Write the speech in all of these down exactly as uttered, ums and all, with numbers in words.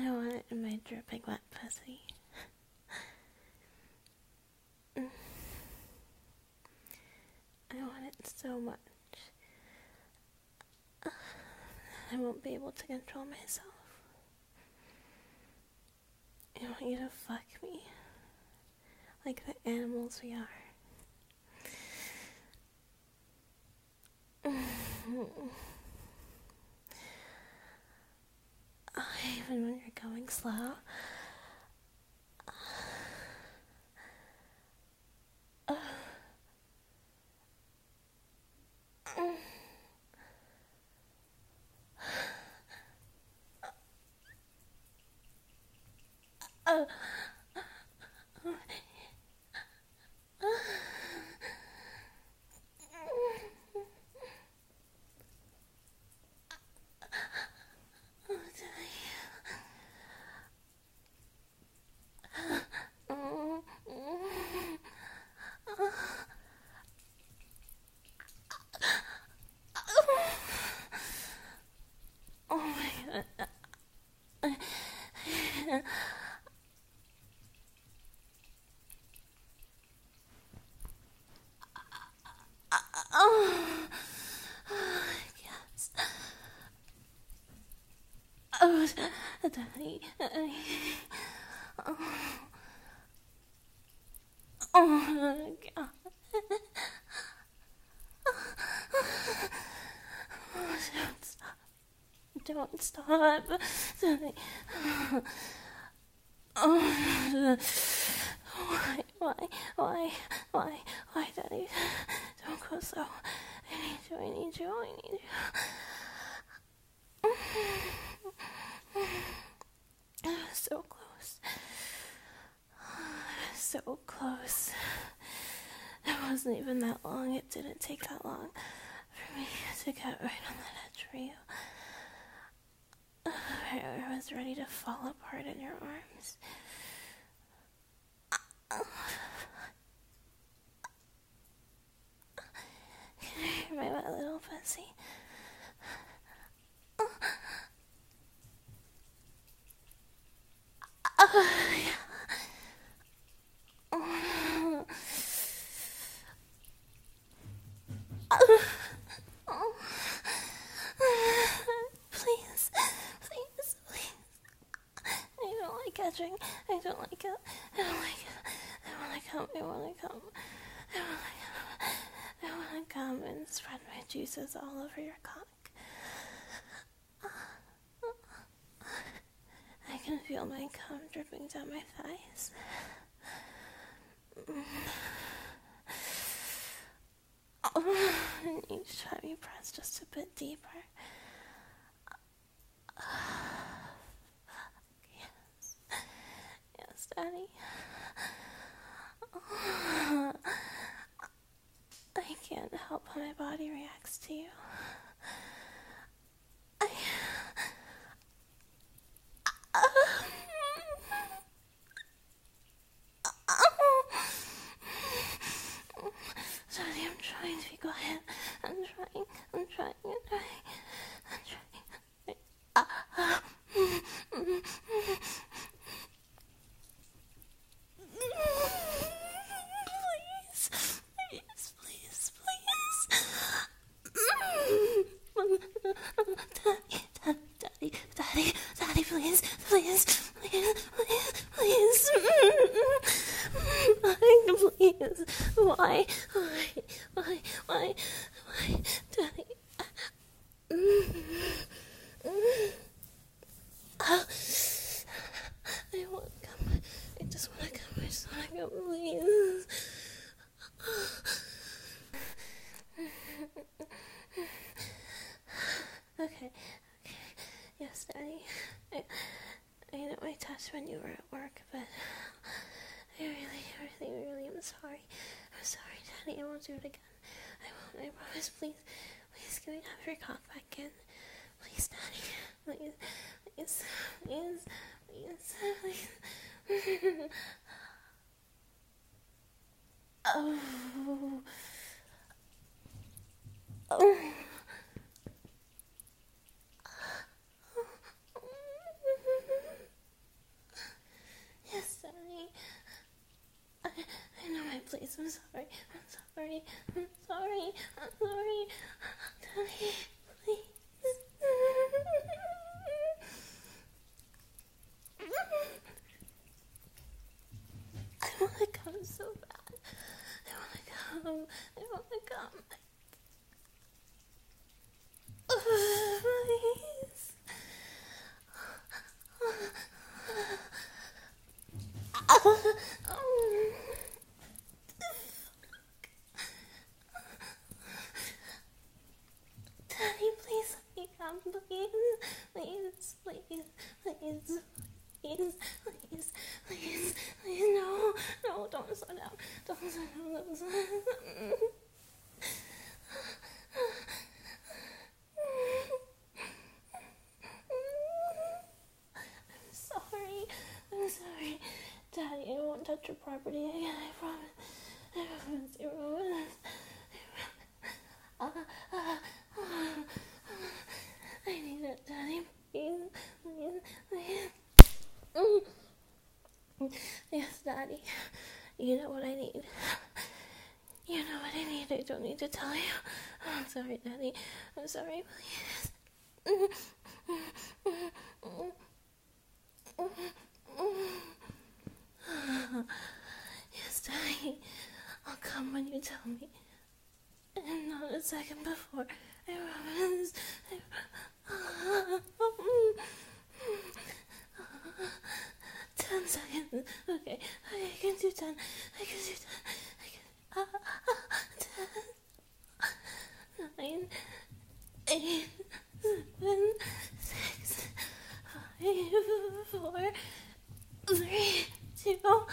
I want it in my dripping wet pussy. I want it so much. I won't be able to control myself. I want you to fuck me like the animals we are. Even when you're going slow. Uh, oh my god. Oh, yes. Oh, Daddy. Oh, oh God. Oh, don't stop. Don't stop. Daddy. Oh, why, why, why, why, why, Daddy? Don't go slow. I need you, I need you, I need you. So close. So close. It wasn't even that long. It didn't take that long for me to get right on that edge for you. I was ready to fall apart in your arms. Can you hear my wet little pussy? Oh, yeah. Oh. Oh. Please, please, please. I don't like catching. I don't like it. I don't like it. I want to come. I want to come. I want to come. I want to come and spread my juices all over your cock. I can feel my cum dripping down my thighs. Oh, and each time you press just a bit deeper. Yes. Yes, Daddy. Oh, I can't help how my body reacts to you. I... Daddy, I'm trying to be quiet. I'm trying, I'm trying, I'm trying, I'm trying. Uh, uh, please, please, please, please. Daddy, daddy, daddy, daddy, please, please, please, please, please. Please, why, why, why, why, why, Daddy? Oh, I want to come. I just want to come. I just want to come, please. Okay, okay. Yes, Daddy. I, I know I touched when you were at work, but I really, really, really am sorry. I'm sorry, Daddy. I won't do it again. I won't. I promise. Please, please, can we have your cock back in? Please, Daddy. Please, please, please, please, please. Oh. Oh. Daddy, I'm sorry, I'm sorry. Daddy, please. I want to come so bad. I want to come. I want to come. Please. Daddy, please let me come, please. Please, please, please, please, please, please, please, no, no, don't slow down, don't slow down, don't slow down. I'm sorry, I'm sorry. Daddy, I won't touch your property again, I promise. I promise, I promise. I promise. Uh, uh, uh, I need it, Daddy, please, please, please. Mm. Yes, Daddy, you know what I need. You know what I need, I don't need to tell you. I'm sorry, Daddy, I'm sorry, please. Yes, Daddy, I'll come when you tell me. And not a second before, I promise. I Ten seconds. Okay, I can do ten. I can do ten. I can. Uh, ten. Nine. Eight. Seven. Six. Five. Four. Three. Two. One.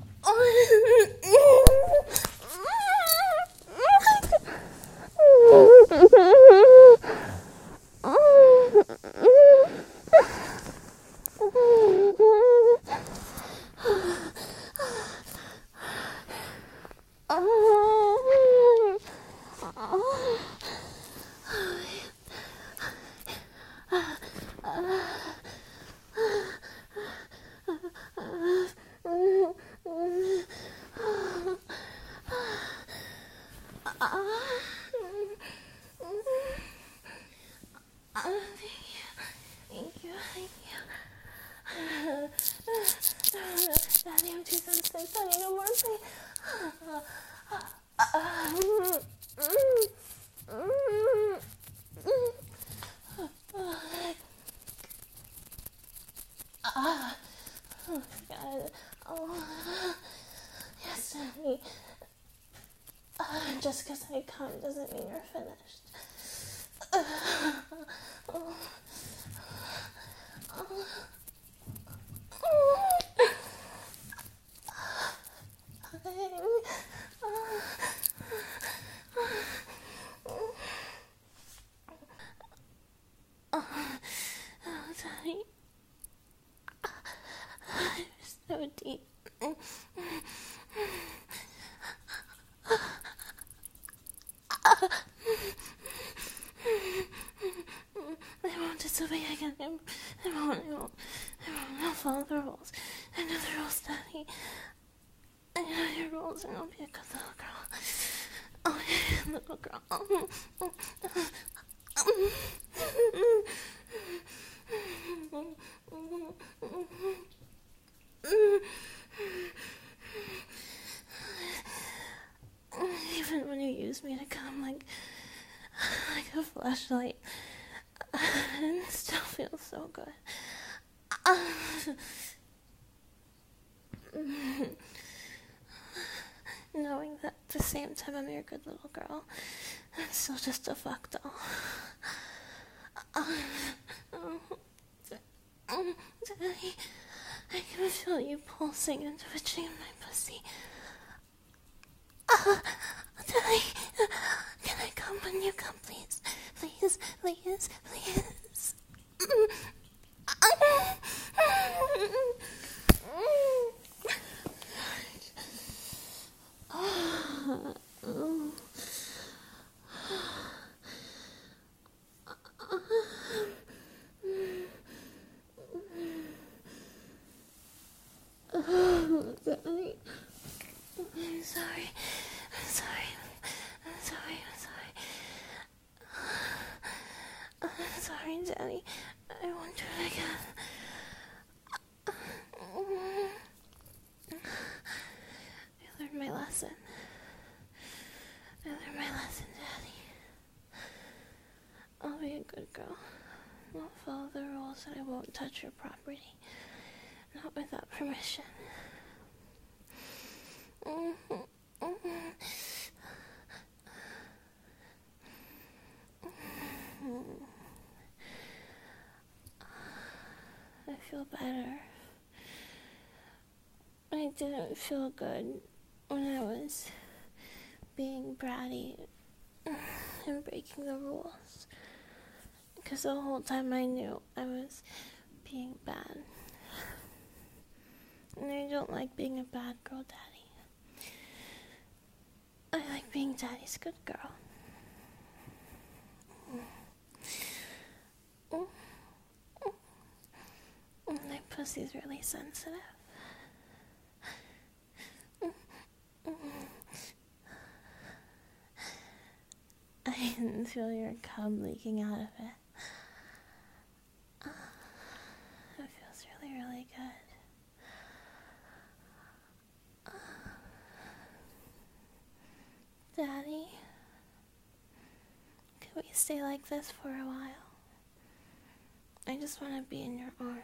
Thank you, thank you. Daddy, I'm too sensitive. Daddy, no more, please. Oh my God. Oh, yes, Daddy. Uh, just because I come doesn't mean you're finished. Uh, oh. Oh. Oh, Daddy, you're so deep. I won't disobey again. I won't, I won't, I won't, I'll follow the rules. I know the rules, Daddy. I know your rules, and I'll be a good little girl. I'll be a good little girl. Even when you use me to come like, like a flashlight, it still feels so good. Knowing that at the same time I'm your good little girl, I'm still just a fuck doll. Daddy, I can feel you pulsing and twitching in my pussy. Uh, Daddy, can I come when you come, please? Please, please, please. Daddy, I'm sorry. I'm sorry. sorry, Daddy. I won't do it again. I learned my lesson. I learned my lesson, Daddy. I'll be a good girl. I'll follow the rules and I won't touch your property. Not without permission. I feel better. I didn't feel good when I was being bratty and breaking the rules. Because the whole time I knew I was being bad. And I don't like being a bad girl, Daddy. I like being Daddy's good girl. My pussy's really sensitive. I can feel your cum leaking out of it. It feels really, really good. Daddy, can we stay like this for a while? I just want to be in your arms.